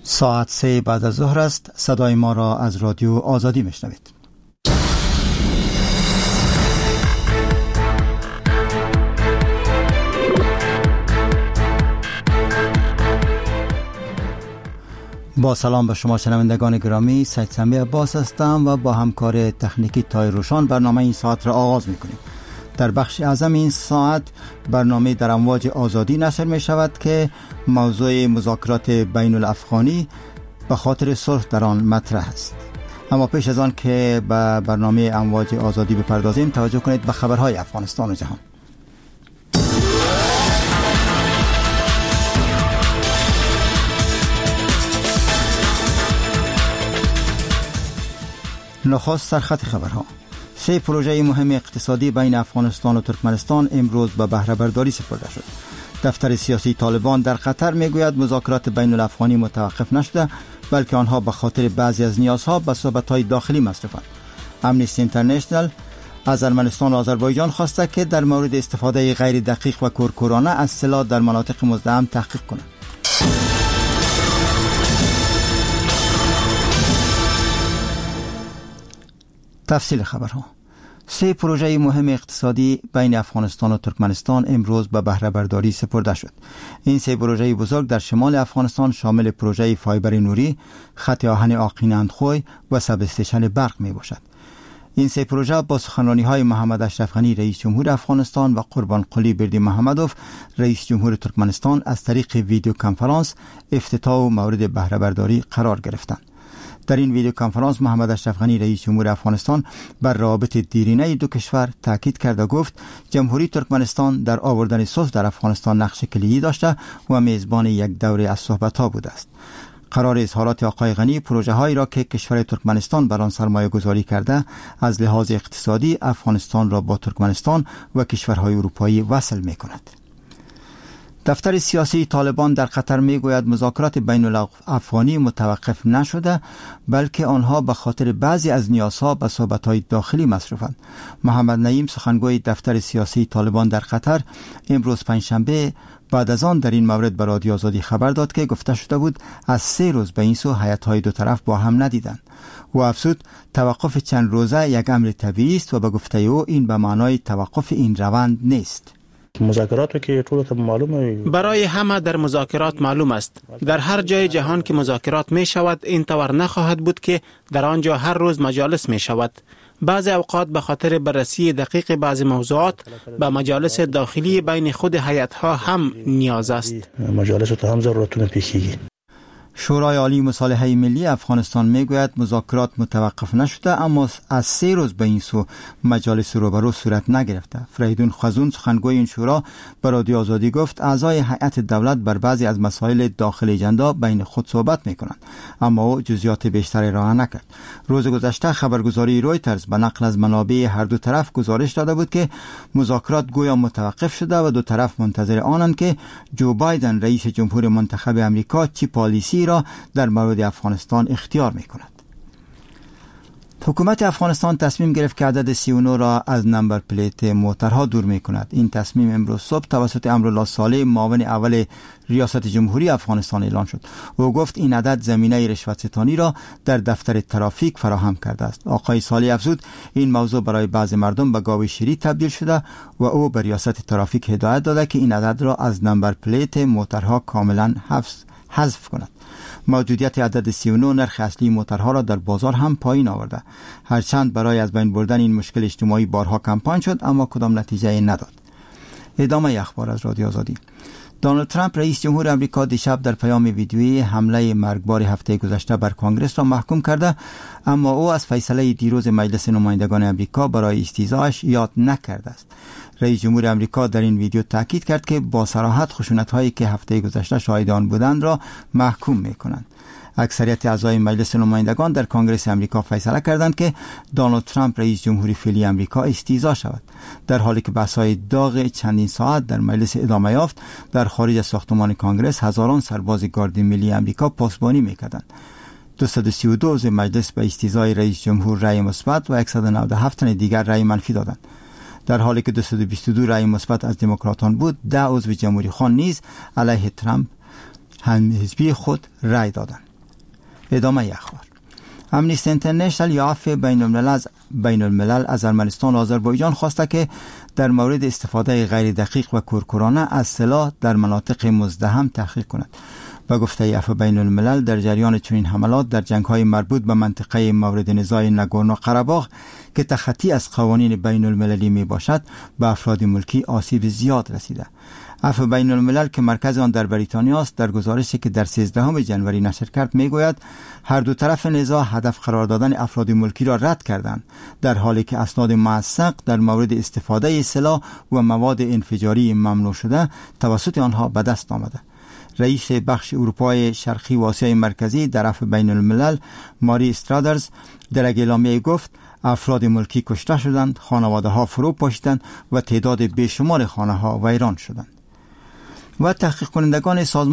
ساعت 3 بعد از ظهر است. صدای ما را از رادیو آزادی میشنوید. با سلام به شما شنوندگان گرامی، سید سمی عباس هستم و با همکار تکنیکی تای روشان برنامه این ساعت را آغاز میکنیم. در بخش اعظم این ساعت برنامه در امواج آزادی نشر می شود که موضوع مذاکرات بین الافغانی به خاطر صلح در آن مطرح است. اما پیش از آن که به برنامه امواج آزادی بپردازیم، توجه کنید به خبرهای افغانستان و جهان. نخست سرخط خبرها. 3 پروژه مهم اقتصادی بین افغانستان و ترکمنستان امروز به بهره برداری سپرده شد. دفتر سیاسی طالبان در قطر میگوید مذاکرات بین الافغانی متوقف نشده، بلکه آنها به خاطر بعضی از نیازها به صحبت‌های داخلی مصرفند. امنیستی اینترنشنال از ارمنستان و آذربایجان خواسته که در مورد استفاده غیر دقیق و کورکورانه از سلاح در مناطق مزدحم تحقیق کنند. تفصیل خبرها. 3 پروژه مهم اقتصادی بین افغانستان و ترکمنستان امروز به بهره برداری سپرده شد. این 3 پروژه بزرگ در شمال افغانستان شامل پروژه فایبر نوری، خط آهن آقین-اندخوی و سب استیشن برق می باشد. این 3 پروژه با سخنرانی‌های محمد اشرف غنی رئیس جمهور افغانستان و قربان قلی بردیمحمدوف رئیس جمهور ترکمنستان از طریق ویدیو کنفرانس افتتاح و مورد بهره برداری قرار گرفتند. در این ویدیو کنفرانس محمد اشرف غنی رئیس جمهور افغانستان بر روابط دیرینه دو کشور تاکید کرد و گفت جمهوری ترکمنستان در آوردن صلح در افغانستان نقش کلیدی داشته و میزبان یک دوره از صحبت‌ها بوده است. قرار اظهارات آقای غنی پروژه هایی را که کشور ترکمنستان بر آن سرمایه گذاری کرده از لحاظ اقتصادی افغانستان را با ترکمنستان و کشورهای اروپایی وصل می کند. دفتر سیاسی طالبان در قطر میگوید مذاکرات بین الافغانی متوقف نشده، بلکه آنها به خاطر بعضی از نیازها به صحبت‌های داخلی مصرفند. محمد نعیم سخنگوی دفتر سیاسی طالبان در قطر امروز پنجشنبه بعد از آن در این مورد به رادیو آزادی خبر داد که گفته شده بود از 3 روز به این سو هیئت‌های دو طرف با هم ندیدند. و افزود توقف چند روزه یک امر طبیعی است و به گفته او این به معنای توقف این روند نیست. مذاکرات که ټول معلومه برای همه در مذاکرات معلوم است. در هر جای جهان که مذاکرات می شود این طور نخواهد بود که در آنجا هر روز مجالس می شود. بعضی اوقات به خاطر بررسی دقیق بعضی موضوعات به مجالس داخلی بین خود هیئت‌ها هم نیاز است. مجالس ته هم ضرورتونه پیشیږي. شورای عالی مصالحه ملی افغانستان میگوید مذاکرات متوقف نشده، اما از 3 روز به این سو مجالس روبرو صورت نگرفته. فریدون خزون سخنگوی این شورا به رادیو آزادی گفت اعضای هیئت دولت بر بعضی از مسائل داخل اجندا بین خود صحبت میکنند، اما او جزئیات بیشتری ارائه نکرد. روز گذشته خبرگزاری رویترز به نقل از منابع هر دو طرف گزارش داده بود که مذاکرات گویا متوقف شده و دو طرف منتظر آنند که جو بایدن رئیس جمهور منتخب امریکا چی پالیسی را در مورد افغانستان اختیار می کند. حکومت افغانستان تصمیم گرفت که عدد 39 را از نمبر پلیت موترها دور می کند. این تصمیم امروز صبح توسط امرالله صالح معاون اول ریاست جمهوری افغانستان اعلان شد. او گفت این عدد زمینه رشوت ستانی را در دفتر ترافیک فراهم کرده است. آقای صالح افزود این موضوع برای بعضی مردم به گاو شیری تبدیل شده و او به ریاست ترافیک هدایت داده که این عدد را از نمبر پلیت موترها کاملا حذف کند. موجودیت عدد 39 نرخ اصلی موترها را در بازار هم پایین آورده. هرچند برای از بین بردن این مشکل اجتماعی بارها کمپاین شد، اما کدام نتیجه نداد. ادامه اخبار از رادیو آزادی. دونالد ترامپ رئیس جمهور آمریکا دیشب در پیام ویدیویی حمله مرگبار هفته گذشته بر کنگره را محکوم کرده، اما او از فیصله دیروز مجلس نمایندگان آمریکا برای استیضاحش یاد نکرده است. رئیس جمهور آمریکا در این ویدیو تاکید کرد که با صراحت خشونت‌هایی که هفته گذشته شاهد آن بودند را محکوم می‌کنند. اکثریت اعضای مجلس نمایندگان در کنگره آمریکا فیصله کردند که دونالد ترامپ رئیس جمهوری فعلی آمریکا استیضاح شود، در حالی که بحث‌های داغ چندین ساعت در مجلس ادامه یافت. در خارج از ساختمان کنگره هزاران سرباز گارد ملی آمریکا پاسبانی می‌کردند. 232 عضو مجلس به استیضاح رئیس جمهور رأی مثبت و 197 تن دیگر رأی منفی دادند. در حالی که 222 رأی مثبت از دموکراتان بود، 10 عضو جمهوری خواه نیز علیه ترامپ هم حزبی خود رأی دادند. ادامه اخبار. امنیستی اینترنشنال یا عفو بین الملل از ارمنستان و آذربایجان خواسته که در مورد استفاده غیر دقیق و کورکورانه از سلاح در مناطق مزدحم تحقیق کند. با گفته عفو بین الملل در جریان چنین حملات در جنگ‌های مربوط به منطقه مورد نزاع ناگورنو قره‌باغ که تخطی از قوانین بین المللی می باشد به افراد ملکی آسیب زیاد رسیده. عفو بین الملل که مرکز آن در بریتانیا است در گزارشی که در 13 جنوری نشر کرد میگوید هر دو طرف نزاع هدف قرار دادن افراد ملکی را رد کردند، در حالی که اسناد موثق در مورد استفاده سلاح و مواد انفجاری ممنوع شده توسط آنها به دست آمده. رئیس بخش اروپای شرقی و آسیای مرکزی در عفو بین الملل ماری استرادرز در اعلامیه گفت افراد ملکی کشته شدند، خانواده ها فرو پاشیدند و تعداد بیشمار خانه ها ویران شدند. و تحقیق کنندگان سازمان